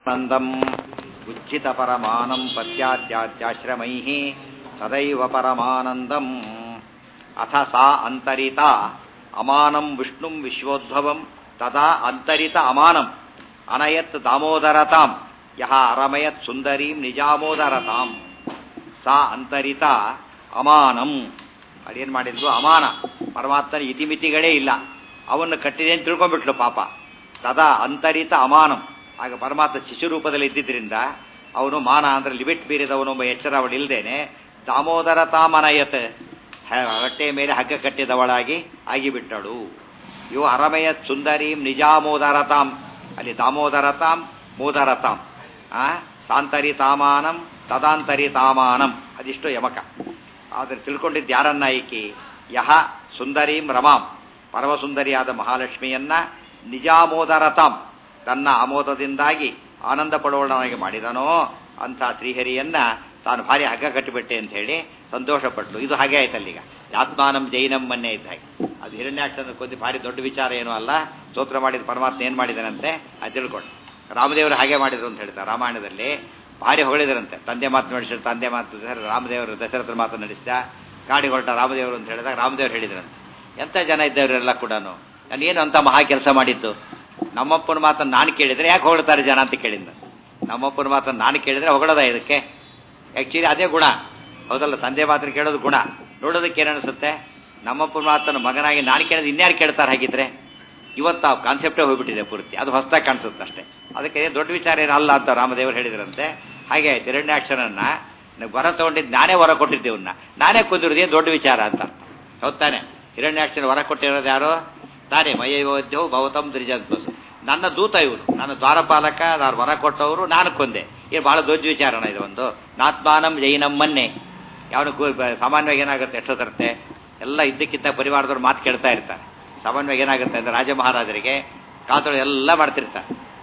ನಂದಂ ಉಚ್ಚಿತ ಪರಮಾನಂ ಪತ್ಯಾದ್ಯಾಶ್ರಮೈಃ ಸದೈವ ಪರಮಾನಂದಂ ಅಥ ಸಾ ಅಂತರಿತ ಅಮಾನಂ ವಿಷ್ಣುಂ ವಿಶ್ವೋದ್ಭವಂ ತದಾ ಅಂತರಿತ ಅಮಾನಂ ಅನಯತ್ ದಾಮೋದರತಾಂ ಯಹ ಅರಮಯತ್ ಸುಂದರೀಂ ನಿಜಾಮೋದರತಾಂ ಸಾ ಅಂತರಿತ ಅಮಾನಂ ಅದೇನು ಮಾಡಿದ್ಲು ಅಮಾನ ಪರಮಾತ್ಮನ ಇತಿಮಿತಿಗಳೇ ಇಲ್ಲ ಅವನ್ನು ಕಟ್ಟಿದೆ ಅಂತ ತಿಳ್ಕೊಂಡ್ಬಿಟ್ಲು ಪಾಪ ತದಾ ಅಂತರಿತ ಅಮಾನಂ ಆಗ ಪರಮಾತ್ಮ ಶಿಶುರೂಪದಲ್ಲಿ ಇದ್ದಿದ್ದರಿಂದ ಅವನು ಮಾನ ಅಂದರೆ ಲಿಮಿಟ್ ಮೀರಿದವನೊಬ್ಬ ಎಚ್ಚರ ಅವಳಿಲ್ದೇನೆ ದಾಮೋದರತಾಮನಯತ್ ಹೊಟ್ಟೆ ಮೇಲೆ ಹಗ್ಗ ಕಟ್ಟಿದವಳಾಗಿ ಆಗಿಬಿಟ್ಟಳು. ಇವು ಅರಮಯತ್ ಸುಂದರೀಂ ನಿಜಾಮೋದರತಾಂ ಅಲ್ಲಿ ದಾಮೋದರತಾಂ ಮೋದರತಾಂ ಸಾಂತರಿತಾಮಾನಂ ತದಾಂತರಿತಾಮಾನಂ ಅದಿಷ್ಟು ಯಮಕ. ಆದರೆ ತಿಳ್ಕೊಂಡಿದ್ದು ಯಾರನ್ನ ಈಕಿ ಯಹ ಸುಂದರೀಂ ರಮಾಂ ಪರಮಸುಂದರಿಯಾದ ಮಹಾಲಕ್ಷ್ಮಿಯನ್ನ ನಿಜಾಮೋದರತಾಂ ತನ್ನ ಆಮೋದದಿಂದಾಗಿ ಆನಂದ ಪಡುವವನಾಗಿ ಮಾಡಿದನೋ ಅಂಥ ಶ್ರೀಹರಿಯನ್ನ ತಾನು ಭಾರಿ ಹಗ್ಗ ಕಟ್ಟಿಬಿಟ್ಟೆ ಅಂತ ಹೇಳಿ ಸಂತೋಷಪಟ್ಟಳು. ಇದು ಹಾಗೆ ಆಯ್ತಲ್ಲೀಗ ಆತ್ಮಾನಂ ಜೈನಂ ಮನ್ನೆ ಇದ್ದ ಹಾಗೆ. ಅದು ಹಿರಣ್ಯಾಕ್ಷನ ಕೊಂದು ಭಾರಿ ದೊಡ್ಡ ವಿಚಾರ ಏನೂ ಅಲ್ಲ. ಸ್ತೋತ್ರ ಮಾಡಿದ ಪರಮಾತ್ಮ ಏನು ಮಾಡಿದನಂತೆ ಅದು ತಿಳ್ಕೊಂಡು ರಾಮದೇವರು ಹಾಗೆ ಮಾಡಿದ್ರು ಅಂತ ಹೇಳ್ತಾರೆ. ರಾಮಾಯಣದಲ್ಲಿ ಭಾರಿ ಹೊಗಳಿದರಂತೆ. ತಂದೆ ಮಾತು ನಡೆಸಿದ ತಂದೆ ಮಾತು ರಾಮದೇವರು ದಶರಥರ ಮಾತು ನಡೆಸಿದ ಗಾಡಿ ಹೊರಟ ರಾಮದೇವರು ಅಂತ ಹೇಳಿದಾಗ ರಾಮದೇವರು ಹೇಳಿದ್ರಂತೆ ಎಂಥ ಜನ ಇದ್ದವರೆಲ್ಲ ಕೂಡ ನಾನೇನು ಅಂತ ಮಹಾ ಕೆಲಸ ಮಾಡಿದ್ದು, ನಮ್ಮಪ್ಪನ ಮಾತನ್ನು ನಾನು ಕೇಳಿದರೆ ಯಾಕೆ ಹೊಗಳ್ತಾರೆ ಜನ ಅಂತ ಕೇಳಿದ್ದ. ನಮ್ಮಪ್ಪನ ಮಾತನ್ನು ನಾನು ಕೇಳಿದರೆ ಹೊಗಳದ ಇದಕ್ಕೆ ಆ್ಯಕ್ಚುಲಿ ಅದೇ ಗುಣ ಹೌದಲ್ಲ. ತಂದೆ ಮಾತನ್ನು ಕೇಳೋದು ಗುಣ. ನೋಡೋದಕ್ಕೆ ಏನನ್ನಿಸುತ್ತೆ ನಮ್ಮಪ್ಪನ ಮಾತನ್ನು ಮಗನಾಗಿ ನಾನು ಕೇಳಿದ್ರೆ ಇನ್ಯಾರು ಕೇಳ್ತಾರೆ ಹಾಗಿದ್ರೆ. ಇವತ್ತು ಆ ಕಾನ್ಸೆಪ್ಟೇ ಹೋಗ್ಬಿಟ್ಟಿದೆ ಪೂರ್ತಿ. ಅದು ಹೊಸದಾಗಿ ಕಾಣಿಸುತ್ತೆ ಅಷ್ಟೇ. ಅದಕ್ಕೆ ದೊಡ್ಡ ವಿಚಾರ ಏನಲ್ಲ ಅಂತ ರಾಮದೇವರು ಹೇಳಿದ್ರಂತೆ. ಹಾಗೆ ಆಯ್ತು ಹಿರಣ್ಯಾಕ್ಷರನ್ನ ವರ ತೊಗೊಂಡಿದ್ದು ನಾನೇ ವರ ಕೊಟ್ಟಿದ್ದೇವನ್ನ ನಾನೇ ಕೊಂದಿರೋದೇ ದೊಡ್ಡ ವಿಚಾರ ಅಂತ ಹೌದ್ ತಾನೆ. ಹಿರಣ್ಯಾಕ್ಷರ ವರ ಕೊಟ್ಟಿರೋದು ಯಾರು ತಾನೇ ಮಯೋಧ್ಯವು ಭವತಂ ದ್ರಿಜಂತ್ವಸು ನನ್ನ ದೂತ ಇವನು, ನನ್ನ ದ್ವಾರಪಾಲಕ, ನಾನು ವರ ಕೊಟ್ಟವರು, ನಾನು ಕೊಂದೆ. ಇದು ಬಹಳ ದೊಡ್ಡ ವಿಚಾರನ ಇದು. ಒಂದು ನಾತ್ಮಾನಂ ಜೈನಂ ಮನ್ನೆ ಯಾವನು ಸಾಮಾನ್ಯವಾಗಿ ಏನಾಗುತ್ತೆ ಎಷ್ಟೋ ತರುತ್ತೆ ಎಲ್ಲ ಇದ್ದಕ್ಕಿಂತ ಪರಿವಾರದವ್ರು ಮಾತು ಕೇಳ್ತಾ ಇರ್ತಾರೆ. ಸಾಮಾನ್ಯವಾಗಿ ಏನಾಗುತ್ತೆ ಅಂದರೆ ರಾಜ ಮಹಾರಾಜರಿಗೆ ಕಾಲ್ ತೊಳೆ ಎಲ್ಲ ಮಾಡ್ತಿರ್ತಾರೆ.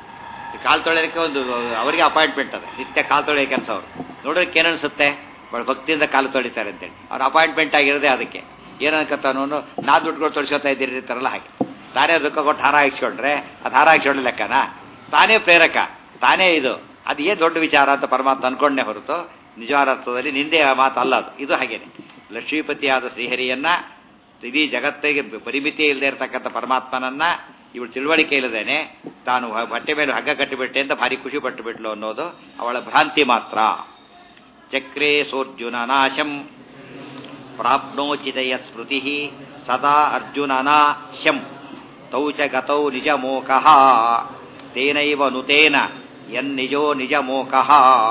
ಕಾಲ್ ತೊಳೆಯೋಕ್ಕೆ ಒಂದು ಅವರಿಗೆ ಅಪಾಯಿಂಟ್ಮೆಂಟ್ ಅದು ನಿತ್ಯ ಕಾಲ್ ತೊಳೆಯೋ ಕೆಲಸ. ಅವರು ನೋಡೋದಕ್ಕೆ ಏನನ್ಸುತ್ತೆ ಭಾಳ ಭಕ್ತಿಯಿಂದ ಕಾಲು ತೊಳಿತಾರೆ ಅಂತೇಳಿ ಅವ್ರ ಅಪಾಯಿಂಟ್ಮೆಂಟ್ ಆಗಿರೋದೇ ಅದಕ್ಕೆ. ಏನನ್ಕತ್ತಾನು ನಾ ದುಡ್ಡುಗಳು ತೊಳಿಸ್ಕೊತಾ ಇದ್ದಿರ್ತಾರಲ್ಲ ಹಾಗೆ ತಾನೇ ದುಃಖ ಕೊಟ್ಟು ಹಾರ ಹಾಕ್ಸ್ಕೊಂಡ್ರೆ ಅದು ಹಾರ ಹಾಕ್ಸ್ಕೊಂಡ ಲೆಕ್ಕನ ತಾನೇ ಪ್ರೇರಕ ತಾನೇ ಇದು. ಅದು ಏನು ದೊಡ್ಡ ವಿಚಾರ ಅಂತ ಪರಮಾತ್ಮ ಅನ್ಕೊಂಡೇ ಹೊರತು ನಿಜವಾದ ಅರ್ಥದಲ್ಲಿ ನಿಂದೆ ಮಾತು ಅಲ್ಲ ಅದು. ಇದು ಹಾಗೇನೆ ಲಕ್ಷ್ಮೀಪತಿಯಾದ ಶ್ರೀಹರಿಯನ್ನ ಇಡೀ ಜಗತ್ತಿಗೆ ಪರಿಮಿತಿ ಇಲ್ಲದೆ ಇರತಕ್ಕಂಥ ಪರಮಾತ್ಮನನ್ನ ಇವಳು ತಿಳುವಳಿಕೆ ಇಲ್ಲದೇನೆ ತಾನು ಬಟ್ಟೆ ಮೇಲೆ ಹಗ್ಗ ಕಟ್ಟಿಬಿಟ್ಟೆ ಅಂತ ಭಾರಿ ಖುಷಿ ಪಟ್ಟು ಬಿಟ್ಲು ಅನ್ನೋದು ಅವಳ ಭ್ರಾಂತಿ ಮಾತ್ರ. ಚಕ್ರೇ ಸೋರ್ಜುನ ನಾಶಂ ಪ್ರಾಪ್ನೋಚಿದಯ ಸ್ಮೃತಿ ಸದಾ ಅರ್ಜುನನಾಶಂ ತೌ ಚ ಗತೌ ನಿಜ ಮೋಕಃ ತೇನೈವ ನುತೇನ ಯನ್ನಿಜೋ ನಿಜ ಮೋಕಃ.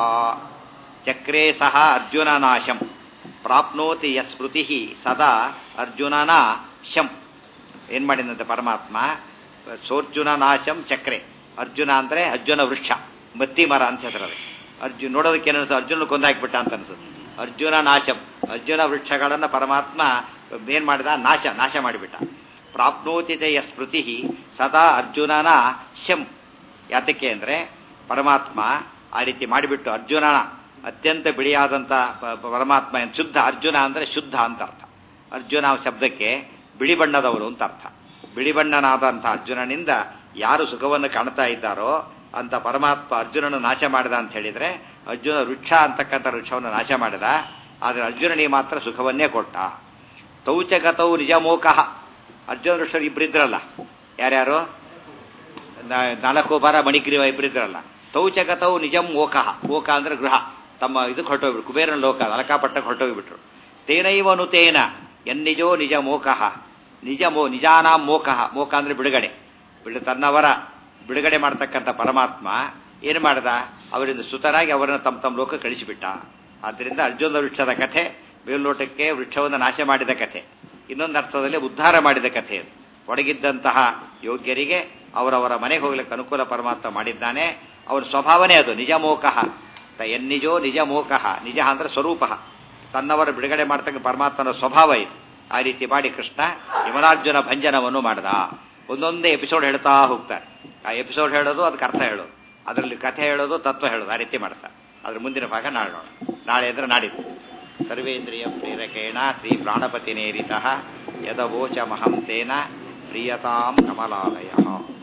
ಚಕ್ರೇ ಸಹ ಅರ್ಜುನನಾಶಂ ಪ್ರಾಪ್ನೋತಿ ಯಸ್ಮೃತಿ ಸದಾ ಅರ್ಜುನನ ಶಂ. ಏನ್ ಮಾಡಿದಂತೆ ಪರಮಾತ್ಮ ಸೋರ್ಜುನ ನಾಶಂ ಚಕ್ರೆ. ಅರ್ಜುನ ಅಂದ್ರೆ ಅರ್ಜುನ ವೃಕ್ಷ ಮತ್ತಿ ಮರ ಅಂತ ಹೇಳ್ತಾರೆ. ಅರ್ಜುನ ನೋಡೋದಕ್ಕೆ ಏನನ್ಸುತ್ತೆ ಅರ್ಜುನ ಕೊಂದಾಕ್ಬಿಟ್ಟ ಅಂತ ಅನ್ಸುತ್ತೆ. ಅರ್ಜುನ ನಾಶಂ ಅರ್ಜುನ ವೃಕ್ಷಗಳನ್ನು ಪರಮಾತ್ಮ ಏನ್ ಮಾಡಿದ ನಾಶ ಮಾಡಿಬಿಟ್ಟ. ಪ್ರಾಪ್ನೋತಿತೆ ಸ್ಮೃತಿ ಸದಾ ಅರ್ಜುನನ ಶಂ. ಯಾತಕ್ಕೆ ಅಂದ್ರೆ ಪರಮಾತ್ಮ ಆ ರೀತಿ ಮಾಡಿಬಿಟ್ಟು ಅರ್ಜುನನ ಅತ್ಯಂತ ಬಿಳಿಯಾದಂಥ ಪರಮಾತ್ಮ ಶುದ್ಧ. ಅರ್ಜುನ ಅಂದರೆ ಶುದ್ಧ ಅಂತ ಅರ್ಥ. ಅರ್ಜುನ ಶಬ್ದಕ್ಕೆ ಬಿಳಿ ಬಣ್ಣದವರು ಅಂತ ಅರ್ಥ. ಬಿಳಿ ಬಣ್ಣನಾದಂಥ ಅರ್ಜುನನಿಂದ ಯಾರು ಸುಖವನ್ನು ಕಾಣ್ತಾ ಇದ್ದಾರೋ ಅಂತ ಪರಮಾತ್ಮ ಅರ್ಜುನನ ನಾಶ ಮಾಡಿದ ಅಂತ ಹೇಳಿದರೆ ಅರ್ಜುನ ವೃಕ್ಷ ಅಂತಕ್ಕಂಥ ವೃಕ್ಷವನ್ನು ನಾಶ ಮಾಡಿದ. ಆದರೆ ಅರ್ಜುನನಿಗೆ ಮಾತ್ರ ಸುಖವನ್ನೇ ಕೊಟ್ಟ. ತೌಚಗತೌ ನಿಜಮೋಕಃ. ಅರ್ಜುನ ವೃಕ್ಷರು ಇಬ್ಬರಿದ್ರಲ್ಲ ಯಾರ್ಯಾರು ನಾಲ್ಕು ಬಾರ ಮಣಿಗ್ರೀವ ಇಬ್ಬರಿದ್ರಲ್ಲ. ತೌಚಗತೌ ನಿಜಂ ಮೋಕಃ. ಮೋಕ ಅಂದ್ರೆ ಗೃಹ ತಮ್ಮ ಇದಕ್ಕೆ ಹೊರಟೋಗ್ಬಿಟ್ರು ಕುಬೇರನ ಲೋಕ ಅಲಕಾಪಟ್ಟಕ್ಕೆ ಹೊರಟೋಗಿಬಿಟ್ರು. ತೇನೈವನು ತೇನ ಎನ್ನಿಜೋ ನಿಜ ಮೋಕಃ ನಿಜಾನಾಂ ಮೋಕಃ. ಮೋಕ ಅಂದ್ರೆ ಬಿಡುಗಡೆ. ತನ್ನವರ ಬಿಡುಗಡೆ ಮಾಡ್ತಕ್ಕಂಥ ಪರಮಾತ್ಮ ಏನು ಮಾಡಿದ ಅವರಿಂದ ಸುತರಾಗಿ ಅವರನ್ನು ತಮ್ಮ ತಮ್ಮ ಲೋಕ ಕಳಿಸಿಬಿಟ್ಟ. ಆದ್ದರಿಂದ ಅರ್ಜುನ ವೃಕ್ಷದ ಕಥೆ ಮೇಲ್ನೋಟಕ್ಕೆ ವೃಕ್ಷವನ್ನು ನಾಶ ಮಾಡಿದ ಕಥೆ, ಇನ್ನೊಂದು ಅರ್ಥದಲ್ಲಿ ಉದ್ಧಾರ ಮಾಡಿದ ಕಥೆ. ಒಡಗಿದ್ದಂತಹ ಯೋಗ್ಯರಿಗೆ ಅವರವರ ಮನೆಗೆ ಹೋಗ್ಲಿಕ್ಕೆ ಅನುಕೂಲ ಪರಮಾತ್ಮ ಮಾಡಿದ್ದಾನೆ. ಅವನ ಸ್ವಭಾವನೇ ಅದು ನಿಜಮೋಕಃ. ಎನ್ನಿಜೋ ನಿಜ ಮೋಕಃ. ನಿಜ ಅಂದ್ರೆ ಸ್ವರೂಪ. ತನ್ನವರ ಬಿಡುಗಡೆ ಮಾಡ್ತಕ್ಕ ಪರಮಾತ್ಮನ ಸ್ವಭಾವ ಇದು. ಆ ರೀತಿ ಮಾಡಿ ಕೃಷ್ಣ ಯಮನಾರ್ಜುನ ಭಂಜನವನ್ನು ಮಾಡಿದ. ಒಂದೊಂದೇ ಎಪಿಸೋಡ್ ಹೇಳ್ತಾ ಹೋಗ್ತಾರೆ. ಆ ಎಪಿಸೋಡ್ ಹೇಳೋದು ಅದಕ್ಕೆ ಅರ್ಥ ಹೇಳೋದು, ಅದರಲ್ಲಿ ಕಥೆ ಹೇಳೋದು ತತ್ವ ಹೇಳೋದು, ಆ ರೀತಿ ಮಾಡ್ತಾರೆ. ಅದ್ರ ಮುಂದಿನ ಭಾಗ ನಾಳೆ ನೋಡೋಣ. ನಾಳೆ ಅಂದ್ರೆ ನಾಡಿದ್ದು. ಸರ್ವೇಂದ್ರಿಯ ಪ್ರೇರಕೇಣ ಶ್ರೀ ಪ್ರಾಣಪತಿ ನೇರಿತಃ ಯದವೋಚ ಮಹಂತೇನ ಪ್ರಿಯತಾಂ ಕಮಲಾಲಯ.